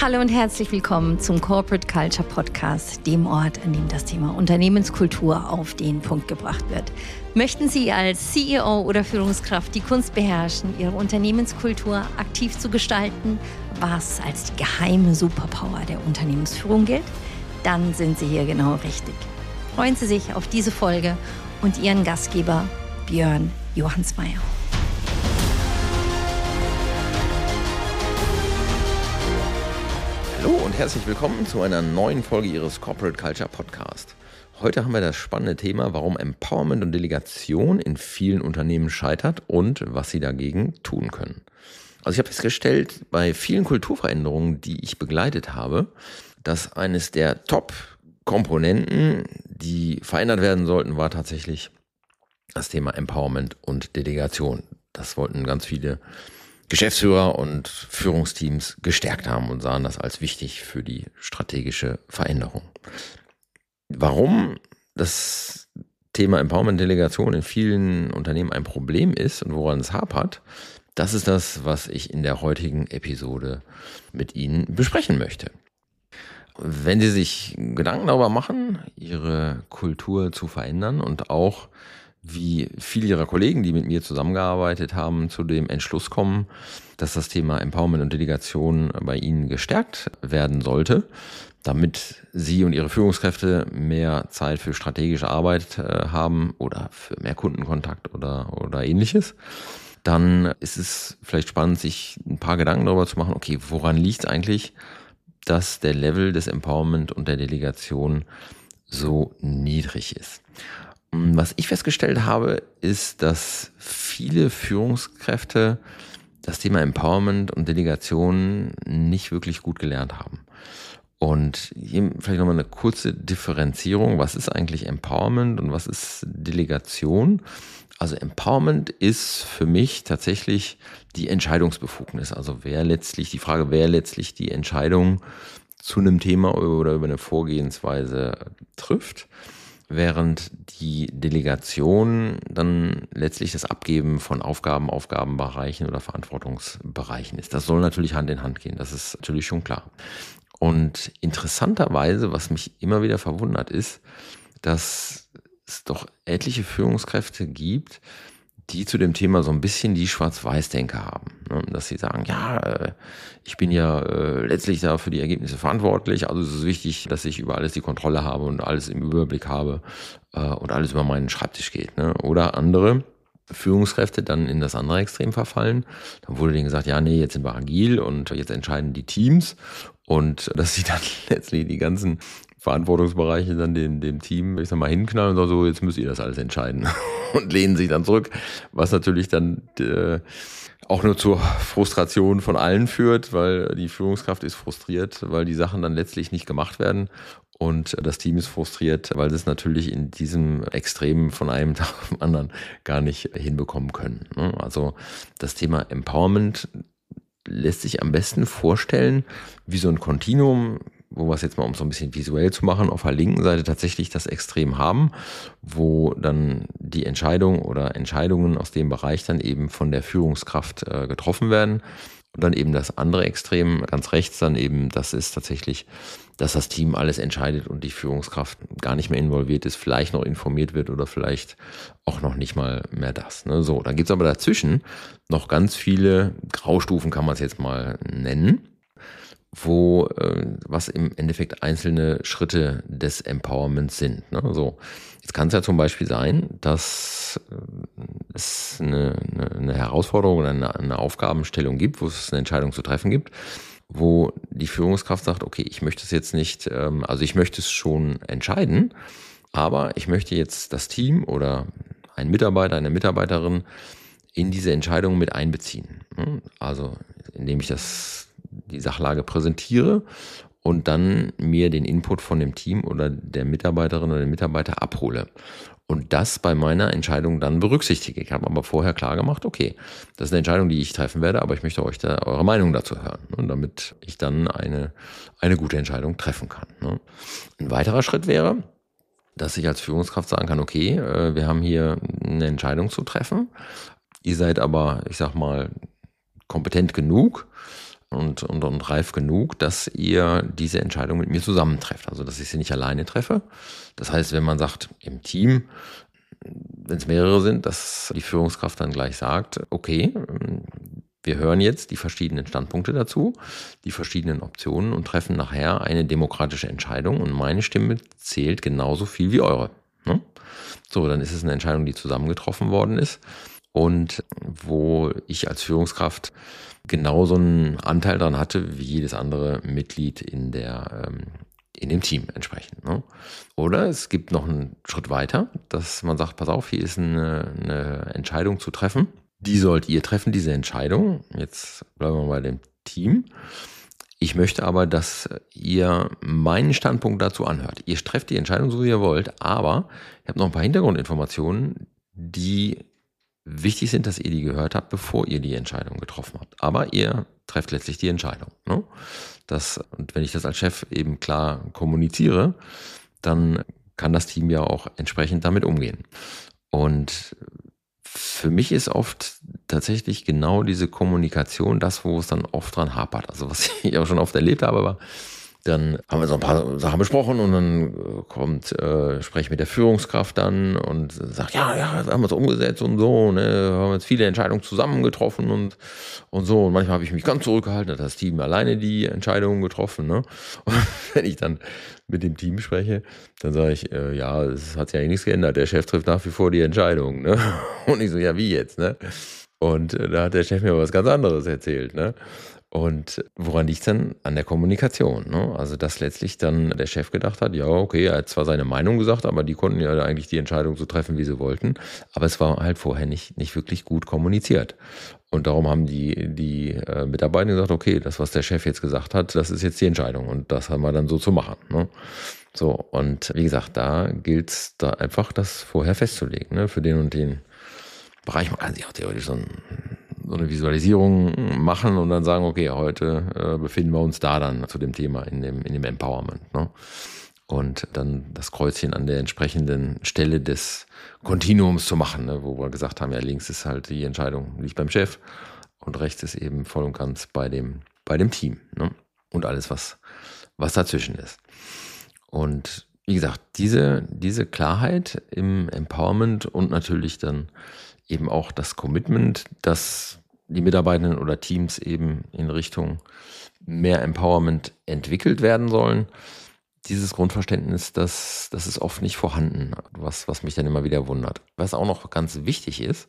Hallo und herzlich willkommen zum Corporate Culture Podcast, dem Ort, an dem das Thema Unternehmenskultur auf den Punkt gebracht wird. Möchten Sie als CEO oder Führungskraft die Kunst beherrschen, Ihre Unternehmenskultur aktiv zu gestalten, was als die geheime Superpower der Unternehmensführung gilt? Dann sind Sie hier genau richtig. Freuen Sie sich auf diese Folge und Ihren Gastgeber Björn Johansmeier. Hallo und herzlich willkommen zu einer neuen Folge Ihres Corporate Culture Podcast. Heute haben wir das spannende Thema, warum Empowerment und Delegation in vielen Unternehmen scheitert und was Sie dagegen tun können. Also ich habe festgestellt, bei vielen Kulturveränderungen, die ich begleitet habe, dass eines der Top-Komponenten, die verändert werden sollten, war tatsächlich das Thema Empowerment und Delegation. Das wollten ganz viele Geschäftsführer und Führungsteams gestärkt haben und sahen das als wichtig für die strategische Veränderung. Warum das Thema Empowerment und Delegation in vielen Unternehmen ein Problem ist und woran es hapert, das ist das, was ich in der heutigen Episode mit Ihnen besprechen möchte. Wenn Sie sich Gedanken darüber machen, Ihre Kultur zu verändern und auch wie viele Ihrer Kollegen, die mit mir zusammengearbeitet haben, zu dem Entschluss kommen, dass das Thema Empowerment und Delegation bei Ihnen gestärkt werden sollte, damit Sie und Ihre Führungskräfte mehr Zeit für strategische Arbeit haben oder für mehr Kundenkontakt oder ähnliches, dann ist es vielleicht spannend, sich ein paar Gedanken darüber zu machen, okay, woran liegt es eigentlich, dass der Level des Empowerment und der Delegation so niedrig ist? Was ich festgestellt habe, ist, dass viele Führungskräfte das Thema Empowerment und Delegation nicht wirklich gut gelernt haben. Und hier vielleicht nochmal eine kurze Differenzierung. Was ist eigentlich Empowerment und was ist Delegation? Also Empowerment ist für mich tatsächlich die Entscheidungsbefugnis. Also wer letztlich die Entscheidung zu einem Thema oder über eine Vorgehensweise trifft. Während die Delegation dann letztlich das Abgeben von Aufgabenbereichen oder Verantwortungsbereichen ist. Das soll natürlich Hand in Hand gehen, das ist natürlich schon klar. Und interessanterweise, was mich immer wieder verwundert ist, dass es doch etliche Führungskräfte gibt, die zu dem Thema so ein bisschen die Schwarz-Weiß-Denker haben. Dass sie sagen, ich bin ja letztlich da für die Ergebnisse verantwortlich, also es ist wichtig, dass ich über alles die Kontrolle habe und alles im Überblick habe und alles über meinen Schreibtisch geht. Oder andere Führungskräfte dann in das andere Extrem verfallen. Dann wurde denen gesagt, jetzt sind wir agil und jetzt entscheiden die Teams und dass sie dann letztlich die ganzen Verantwortungsbereiche dann dem Team, hinknallen und sagen, so, jetzt müsst ihr das alles entscheiden und lehnen sich dann zurück, was natürlich dann auch nur zur Frustration von allen führt, weil die Führungskraft ist frustriert, weil die Sachen dann letztlich nicht gemacht werden und das Team ist frustriert, weil sie es natürlich in diesem Extrem von einem Tag auf den anderen gar nicht hinbekommen können. Also das Thema Empowerment lässt sich am besten vorstellen wie so ein Kontinuum, wo wir es jetzt mal, um so ein bisschen visuell zu machen, auf der linken Seite tatsächlich das Extrem haben, wo dann die Entscheidung oder Entscheidungen aus dem Bereich dann eben von der Führungskraft getroffen werden. Und dann eben das andere Extrem, ganz rechts dann eben, das ist tatsächlich, dass das Team alles entscheidet und die Führungskraft gar nicht mehr involviert ist, vielleicht noch informiert wird oder vielleicht auch noch nicht mal mehr das. So, dann gibt's aber dazwischen noch ganz viele Graustufen, kann man es jetzt mal nennen, was im Endeffekt einzelne Schritte des Empowerments sind. So, jetzt kann es ja zum Beispiel sein, dass es eine Herausforderung oder eine Aufgabenstellung gibt, wo es eine Entscheidung zu treffen gibt, wo die Führungskraft sagt, okay, ich möchte es jetzt nicht, also ich möchte es schon entscheiden, aber ich möchte jetzt das Team oder einen Mitarbeiter, eine Mitarbeiterin in diese Entscheidung mit einbeziehen. Also indem ich die Sachlage präsentiere und dann mir den Input von dem Team oder der Mitarbeiterin oder dem Mitarbeiter abhole. Und das bei meiner Entscheidung dann berücksichtige. Ich habe aber vorher klar gemacht, okay, das ist eine Entscheidung, die ich treffen werde, aber ich möchte euch da eure Meinung dazu hören, damit ich dann eine gute Entscheidung treffen kann. Ein weiterer Schritt wäre, dass ich als Führungskraft sagen kann, okay, wir haben hier eine Entscheidung zu treffen. Ihr seid aber, kompetent genug, und reif genug, dass ihr diese Entscheidung mit mir zusammentrefft. Also, dass ich sie nicht alleine treffe. Das heißt, wenn man sagt, im Team, wenn es mehrere sind, dass die Führungskraft dann gleich sagt, okay, wir hören jetzt die verschiedenen Standpunkte dazu, die verschiedenen Optionen und treffen nachher eine demokratische Entscheidung und meine Stimme zählt genauso viel wie eure. Ne? So, dann ist es eine Entscheidung, die zusammen getroffen worden ist und wo ich als Führungskraft genauso einen Anteil daran hatte wie jedes andere Mitglied in dem Team entsprechend. Ne? Oder es gibt noch einen Schritt weiter, dass man sagt, pass auf, hier ist eine Entscheidung zu treffen. Die sollt ihr treffen, diese Entscheidung. Jetzt bleiben wir bei dem Team. Ich möchte aber, dass ihr meinen Standpunkt dazu anhört. Ihr trefft die Entscheidung, so wie ihr wollt, aber ich habe noch ein paar Hintergrundinformationen, die wichtig sind, dass ihr die gehört habt, bevor ihr die Entscheidung getroffen habt. Aber ihr trefft letztlich die Entscheidung. Ne? Und wenn ich das als Chef eben klar kommuniziere, dann kann das Team ja auch entsprechend damit umgehen. Und für mich ist oft tatsächlich genau diese Kommunikation das, wo es dann oft dran hapert. Also was ich auch schon oft erlebt habe, war, dann haben wir so ein paar Sachen besprochen und dann spreche ich mit der Führungskraft dann und sagt, ja, haben wir es umgesetzt und so, ne, haben jetzt viele Entscheidungen zusammen getroffen und so. Und manchmal habe ich mich ganz zurückgehalten, hat das Team alleine die Entscheidungen getroffen, ne. Und wenn ich dann mit dem Team spreche, dann sage ich, ja, es hat sich ja nichts geändert, der Chef trifft nach wie vor die Entscheidung, ne. Und ich so, ja, wie jetzt, ne. Und da hat der Chef mir was ganz anderes erzählt, ne. Und woran liegt es dann? An der Kommunikation. Ne? Also, dass letztlich dann der Chef gedacht hat, ja, okay, er hat zwar seine Meinung gesagt, aber die konnten ja eigentlich die Entscheidung so treffen, wie sie wollten. Aber es war halt vorher nicht wirklich gut kommuniziert. Und darum haben die Mitarbeiter gesagt, okay, das, was der Chef jetzt gesagt hat, das ist jetzt die Entscheidung. Und das haben wir dann so zu machen. Ne? So, und wie gesagt, da gilt es da einfach, das vorher festzulegen. Ne? Für den und den Bereich, man kann sich auch theoretisch so eine Visualisierung machen und dann sagen, okay, heute befinden wir uns da dann zu dem Thema in dem Empowerment. Ne? Und dann das Kreuzchen an der entsprechenden Stelle des Kontinuums zu machen, ne? Wo wir gesagt haben, ja, links ist halt die Entscheidung liegt beim Chef und rechts ist eben voll und ganz bei dem Team. Ne? Und alles, was dazwischen ist. Und wie gesagt, diese Klarheit im Empowerment und natürlich dann eben auch das Commitment, dass die Mitarbeitenden oder Teams eben in Richtung mehr Empowerment entwickelt werden sollen. Dieses Grundverständnis, das ist oft nicht vorhanden, was mich dann immer wieder wundert. Was auch noch ganz wichtig ist,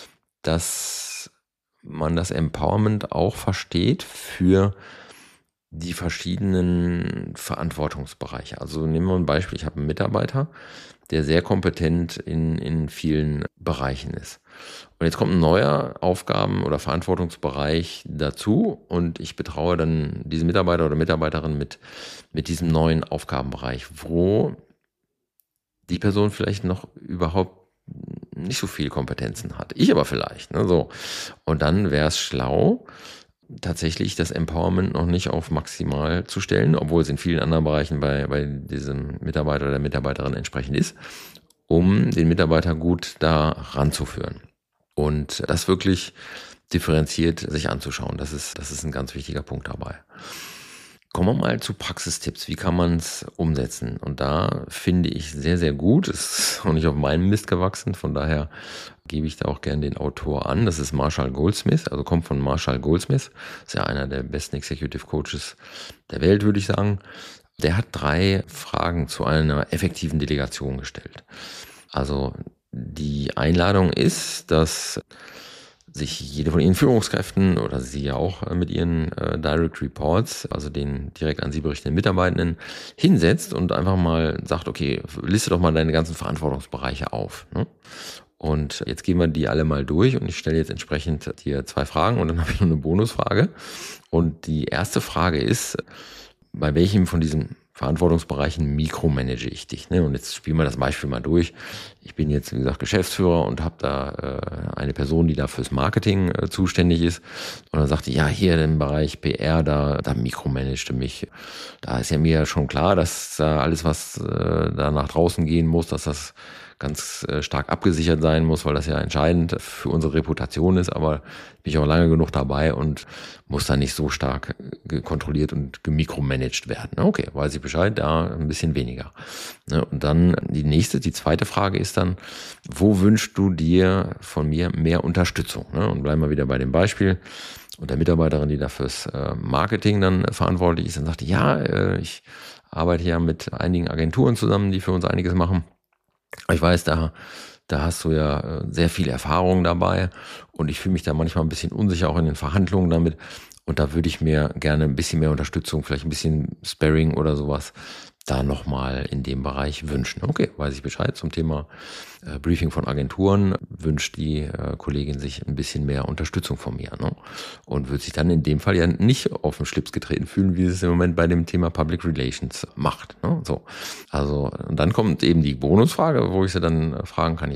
dass man das Empowerment auch versteht für die verschiedenen Verantwortungsbereiche. Also nehmen wir ein Beispiel, ich habe einen Mitarbeiter, der sehr kompetent in vielen Bereichen ist. Und jetzt kommt ein neuer Aufgaben- oder Verantwortungsbereich dazu und ich betraue dann diesen Mitarbeiter oder Mitarbeiterin mit diesem neuen Aufgabenbereich, wo die Person vielleicht noch überhaupt nicht so viel Kompetenzen hat. Ich aber vielleicht. Ne, so. Und dann wäre es schlau, tatsächlich das Empowerment noch nicht auf maximal zu stellen, obwohl es in vielen anderen Bereichen bei diesem Mitarbeiter oder der Mitarbeiterin entsprechend ist, um den Mitarbeiter gut da ranzuführen. Und das wirklich differenziert sich anzuschauen. Das ist ein ganz wichtiger Punkt dabei. Kommen wir mal zu Praxistipps. Wie kann man es umsetzen? Und da finde ich sehr, sehr gut. Ist auch nicht auf meinem Mist gewachsen. Von daher gebe ich da auch gerne den Autor an. Das ist Marshall Goldsmith, also kommt von Marshall Goldsmith. Ist ja einer der besten Executive Coaches der Welt, würde ich sagen. Der hat 3 Fragen zu einer effektiven Delegation gestellt. Also die Einladung ist, dass sich jede von Ihren Führungskräften oder Sie ja auch mit Ihren Direct Reports, also den direkt an Sie berichtenden Mitarbeitenden, hinsetzt und einfach mal sagt, okay, liste doch mal deine ganzen Verantwortungsbereiche auf. Ne? Und jetzt gehen wir die alle mal durch und ich stelle jetzt entsprechend dir 2 Fragen und dann habe ich noch eine Bonusfrage. Und die erste Frage ist, bei welchem von diesen Verantwortungsbereichen mikromanage ich dich. Ne? Und jetzt spielen wir das Beispiel mal durch. Ich bin jetzt, wie gesagt, Geschäftsführer und habe da eine Person, die da fürs Marketing zuständig ist. Und dann sagt die, ja, hier im Bereich PR, da mikromanagte mich. Da ist ja mir schon klar, dass da alles, was da nach draußen gehen muss, dass das ganz stark abgesichert sein muss, weil das ja entscheidend für unsere Reputation ist, aber bin ich auch lange genug dabei und muss da nicht so stark kontrolliert und gemikromanagt werden. Okay, weiß ich Bescheid, da ein bisschen weniger. Und dann die zweite Frage ist dann, wo wünschst du dir von mir mehr Unterstützung? Und bleiben wir wieder bei dem Beispiel. Und der Mitarbeiterin, die da fürs Marketing dann verantwortlich ist, dann sagte, ich arbeite ja mit einigen Agenturen zusammen, die für uns einiges machen. Ich weiß, da hast du ja sehr viel Erfahrung dabei und ich fühle mich da manchmal ein bisschen unsicher auch in den Verhandlungen damit. Und da würde ich mir gerne ein bisschen mehr Unterstützung, vielleicht ein bisschen Sparring oder sowas da nochmal in dem Bereich wünschen. Okay, weiß ich Bescheid zum Thema Briefing von Agenturen, wünscht die Kollegin sich ein bisschen mehr Unterstützung von mir. Ne? Und wird sich dann in dem Fall ja nicht auf den Schlips getreten fühlen, wie es im Moment bei dem Thema Public Relations macht. Ne? So. Also, und dann kommt eben die Bonusfrage, wo ich sie dann fragen kann,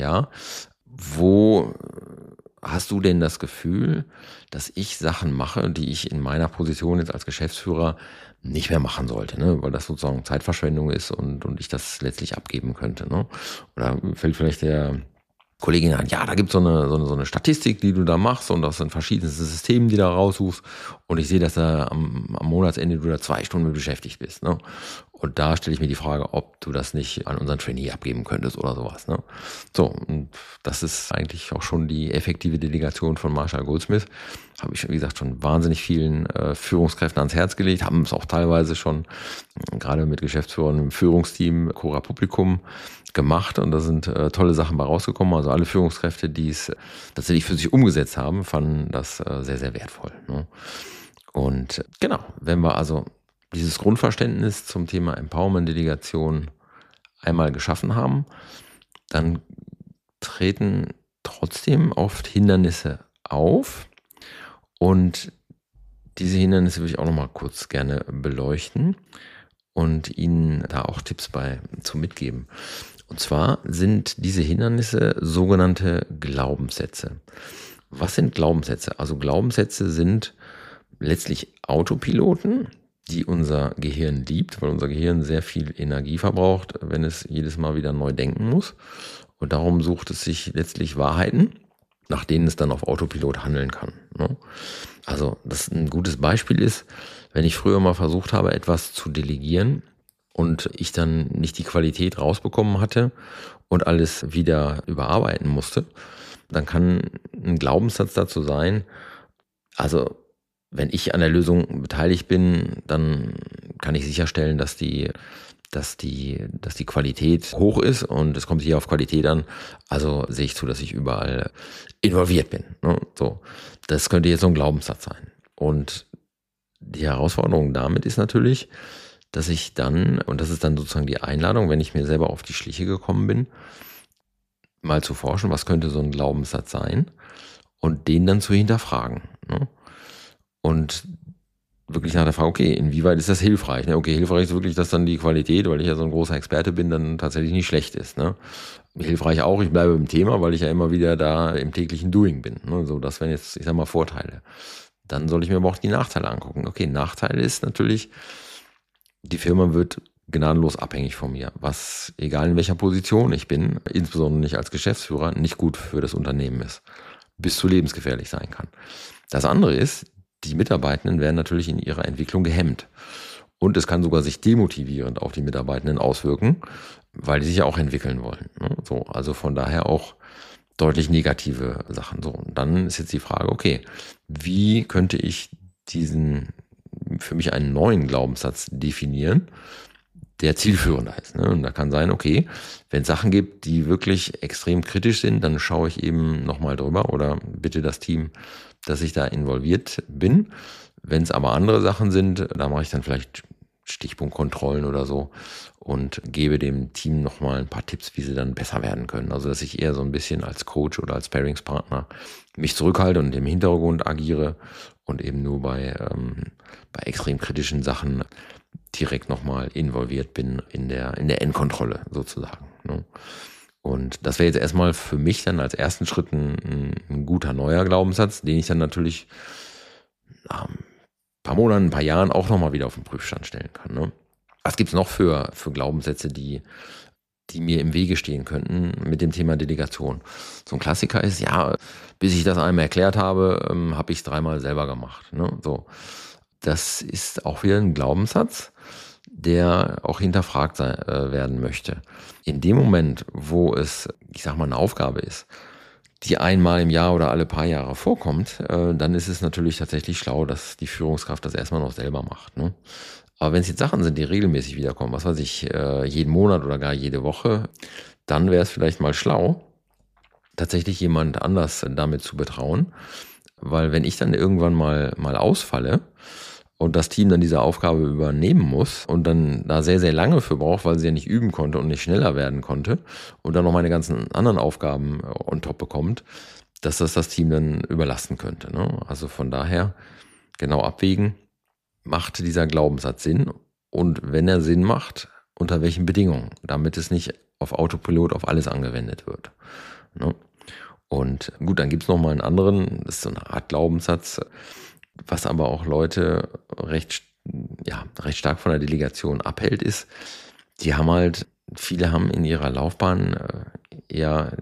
wo hast du denn das Gefühl, dass ich Sachen mache, die ich in meiner Position jetzt als Geschäftsführer nicht mehr machen sollte, ne? Weil das sozusagen Zeitverschwendung ist und ich das letztlich abgeben könnte. Ne? Oder fällt vielleicht der Kollegin an, da gibt es so eine Statistik, die du da machst und das sind verschiedene Systeme, die du da raussuchst und ich sehe, dass da am Monatsende du da 2 Stunden mit beschäftigt bist. Ne? Und da stelle ich mir die Frage, ob du das nicht an unseren Trainee abgeben könntest oder sowas. Ne? So, und das ist eigentlich auch schon die effektive Delegation von Marshall Goldsmith. Habe ich, wie gesagt, schon wahnsinnig vielen Führungskräften ans Herz gelegt, haben es auch teilweise schon gerade mit Geschäftsführern im Führungsteam Cora Publicum gemacht und da sind tolle Sachen bei rausgekommen. Also alle Führungskräfte, die es tatsächlich für sich umgesetzt haben, fanden das sehr, sehr wertvoll. Ne? Und genau, wenn wir also dieses Grundverständnis zum Thema Empowerment-Delegation einmal geschaffen haben, dann treten trotzdem oft Hindernisse auf und diese Hindernisse will ich auch nochmal kurz gerne beleuchten und Ihnen da auch Tipps zu mitgeben. Und zwar sind diese Hindernisse sogenannte Glaubenssätze. Was sind Glaubenssätze? Also Glaubenssätze sind letztlich Autopiloten, die unser Gehirn liebt, weil unser Gehirn sehr viel Energie verbraucht, wenn es jedes Mal wieder neu denken muss. Und darum sucht es sich letztlich Wahrheiten, nach denen es dann auf Autopilot handeln kann. Ne? Also das ein gutes Beispiel ist, wenn ich früher mal versucht habe, etwas zu delegieren und ich dann nicht die Qualität rausbekommen hatte und alles wieder überarbeiten musste, dann kann ein Glaubenssatz dazu sein, also wenn ich an der Lösung beteiligt bin, dann kann ich sicherstellen, dass die Qualität hoch ist und es kommt hier auf Qualität an. Also sehe ich zu, dass ich überall involviert bin. Ne? So, das könnte jetzt so ein Glaubenssatz sein. Und die Herausforderung damit ist natürlich, dass ich dann, und das ist dann sozusagen die Einladung, wenn ich mir selber auf die Schliche gekommen bin, mal zu forschen, was könnte so ein Glaubenssatz sein und den dann zu hinterfragen. Ne? Und wirklich nach der Frage, okay, inwieweit ist das hilfreich? Ne? Okay, hilfreich ist wirklich, dass dann die Qualität, weil ich ja so ein großer Experte bin, dann tatsächlich nicht schlecht ist. Ne? Hilfreich auch, ich bleibe im Thema, weil ich ja immer wieder da im täglichen Doing bin. Ne? So, das wären jetzt, ich sag mal, Vorteile. Dann soll ich mir aber auch die Nachteile angucken. Okay, Nachteil ist natürlich, die Firma wird gnadenlos abhängig von mir, was, egal in welcher Position ich bin, insbesondere nicht als Geschäftsführer, nicht gut für das Unternehmen ist, bis zu lebensgefährlich sein kann. Das andere ist, die Mitarbeitenden werden natürlich in ihrer Entwicklung gehemmt. Und es kann sogar sich demotivierend auf die Mitarbeitenden auswirken, weil die sich ja auch entwickeln wollen. So, also von daher auch deutlich negative Sachen. So, und dann ist jetzt die Frage, okay, wie könnte ich für mich einen neuen Glaubenssatz definieren, der zielführender ist. Ne? Und da kann sein, okay, wenn es Sachen gibt, die wirklich extrem kritisch sind, dann schaue ich eben nochmal drüber oder bitte das Team, dass ich da involviert bin. Wenn es aber andere Sachen sind, da mache ich dann vielleicht Stichpunktkontrollen oder so und gebe dem Team nochmal ein paar Tipps, wie sie dann besser werden können. Also dass ich eher so ein bisschen als Coach oder als Paringspartner mich zurückhalte und im Hintergrund agiere und eben nur bei extrem kritischen Sachen direkt nochmal involviert bin in der Endkontrolle sozusagen. Ne? Und das wäre jetzt erstmal für mich dann als ersten Schritt ein guter neuer Glaubenssatz, den ich dann natürlich nach ein paar Monaten, ein paar Jahren auch nochmal wieder auf den Prüfstand stellen kann. Ne? Was gibt's noch für Glaubenssätze, die die mir im Wege stehen könnten mit dem Thema Delegation. So ein Klassiker ist, ja, bis ich das einem erklärt habe, habe ich es 3-mal selber gemacht. Ne? So. Das ist auch wieder ein Glaubenssatz, der auch hinterfragt werden möchte. In dem Moment, wo es, ich sag mal, eine Aufgabe ist, die einmal im Jahr oder alle paar Jahre vorkommt, dann ist es natürlich tatsächlich schlau, dass die Führungskraft das erstmal noch selber macht. Ne? Aber wenn es jetzt Sachen sind, die regelmäßig wiederkommen, was weiß ich, jeden Monat oder gar jede Woche, dann wäre es vielleicht mal schlau, tatsächlich jemand anders damit zu betrauen. Weil wenn ich dann irgendwann mal ausfalle und das Team dann diese Aufgabe übernehmen muss und dann da sehr, sehr lange für braucht, weil sie ja nicht üben konnte und nicht schneller werden konnte und dann noch meine ganzen anderen Aufgaben on top bekommt, dass das Team dann überlasten könnte. Ne? Also von daher genau abwägen, macht dieser Glaubenssatz Sinn und wenn er Sinn macht, unter welchen Bedingungen, damit es nicht auf Autopilot auf alles angewendet wird. Ne? Und gut, dann gibt es nochmal einen anderen, das ist so eine Art Glaubenssatz, was aber auch Leute recht stark von der Delegation abhält, ist, viele haben in ihrer Laufbahn eher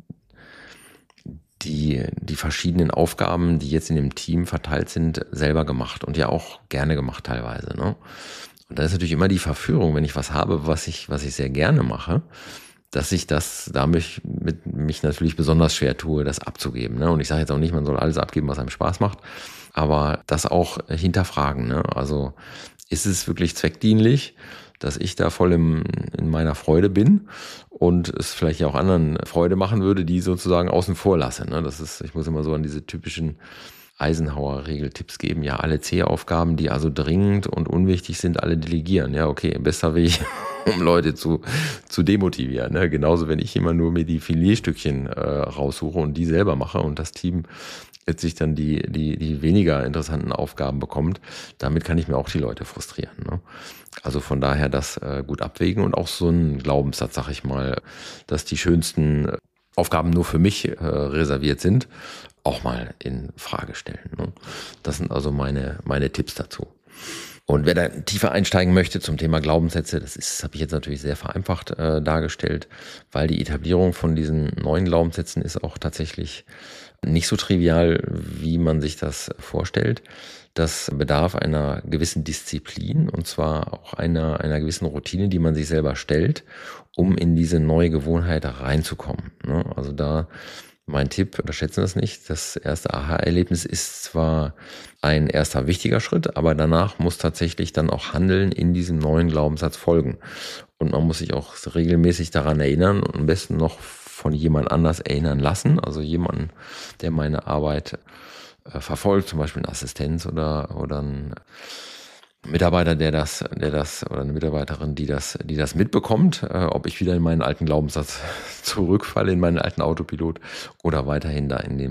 die verschiedenen Aufgaben, die jetzt in dem Team verteilt sind, selber gemacht und ja auch gerne gemacht teilweise. Ne? Und da ist natürlich immer die Verführung, wenn ich was habe, was ich sehr gerne mache, dass ich das damit mich natürlich besonders schwer tue, das abzugeben. Ne? Und ich sage jetzt auch nicht, man soll alles abgeben, was einem Spaß macht, aber das auch hinterfragen. Ne? Also ist es wirklich zweckdienlich, dass ich da voll in meiner Freude bin und es vielleicht ja auch anderen Freude machen würde, die sozusagen außen vor lasse. Ne? Ich muss immer so an diese typischen Eisenhower-Regeltipps geben. Ja, alle C-Aufgaben, die also dringend und unwichtig sind, alle delegieren. Ja, okay, besser Weg, um Leute zu demotivieren. Ne? Genauso, wenn ich immer nur mir die Filetstückchen raussuche und die selber mache und das Team letztlich dann die weniger interessanten Aufgaben bekommt, damit kann ich mir auch die Leute frustrieren. Ne? Also von daher das gut abwägen und auch so ein Glaubenssatz, sag ich mal, dass die schönsten Aufgaben nur für mich reserviert sind, auch mal in Frage stellen. Ne? Das sind also meine Tipps dazu. Und wer da tiefer einsteigen möchte zum Thema Glaubenssätze, das habe ich jetzt natürlich sehr vereinfacht dargestellt, weil die Etablierung von diesen neuen Glaubenssätzen ist auch tatsächlich nicht so trivial, wie man sich das vorstellt. Das bedarf einer gewissen Disziplin und zwar auch einer gewissen Routine, die man sich selber stellt, um in diese neue Gewohnheit reinzukommen. Also da mein Tipp, unterschätzen das nicht, das erste Aha-Erlebnis ist zwar ein erster wichtiger Schritt, aber danach muss tatsächlich dann auch Handeln in diesem neuen Glaubenssatz folgen. Und man muss sich auch regelmäßig daran erinnern und am besten noch von jemand anders erinnern lassen, also jemanden, der meine Arbeit verfolgt, zum Beispiel eine Assistenz oder ein Mitarbeiter, der das oder eine Mitarbeiterin, die das mitbekommt, ob ich wieder in meinen alten Glaubenssatz zurückfalle, in meinen alten Autopilot oder weiterhin da in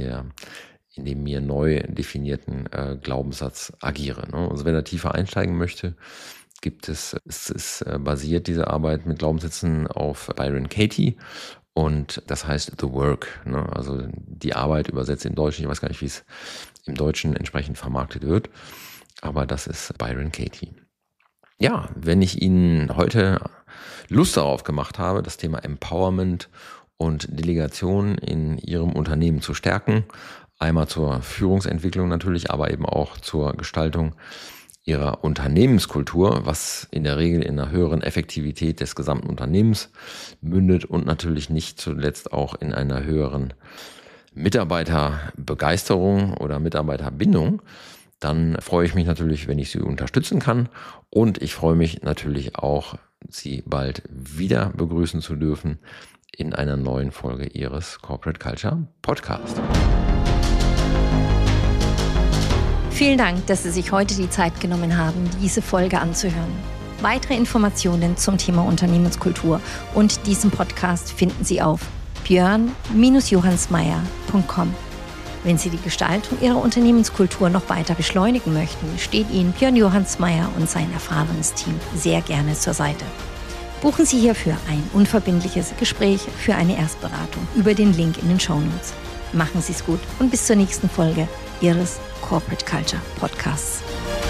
dem mir neu definierten Glaubenssatz agiere. Ne? Also wer da tiefer einsteigen möchte, basiert diese Arbeit mit Glaubenssätzen auf Byron Katie. Und das heißt The Work, ne? Also die Arbeit übersetzt in Deutsch. Ich weiß gar nicht, wie es im Deutschen entsprechend vermarktet wird. Aber das ist Byron Katie. Ja, wenn ich Ihnen heute Lust darauf gemacht habe, das Thema Empowerment und Delegation in Ihrem Unternehmen zu stärken, einmal zur Führungsentwicklung natürlich, aber eben auch zur Gestaltung Ihrer Unternehmenskultur, was in der Regel in einer höheren Effektivität des gesamten Unternehmens mündet und natürlich nicht zuletzt auch in einer höheren Mitarbeiterbegeisterung oder Mitarbeiterbindung, dann freue ich mich natürlich, wenn ich Sie unterstützen kann und ich freue mich natürlich auch, Sie bald wieder begrüßen zu dürfen in einer neuen Folge Ihres Corporate Culture Podcast. Vielen Dank, dass Sie sich heute die Zeit genommen haben, diese Folge anzuhören. Weitere Informationen zum Thema Unternehmenskultur und diesem Podcast finden Sie auf björn-johannsmeyer.com. Wenn Sie die Gestaltung Ihrer Unternehmenskultur noch weiter beschleunigen möchten, steht Ihnen Björn Johannsmeyer und sein erfahrenes Team sehr gerne zur Seite. Buchen Sie hierfür ein unverbindliches Gespräch für eine Erstberatung über den Link in den Shownotes. Machen Sie es gut und bis zur nächsten Folge Ihres Corporate Culture Podcasts.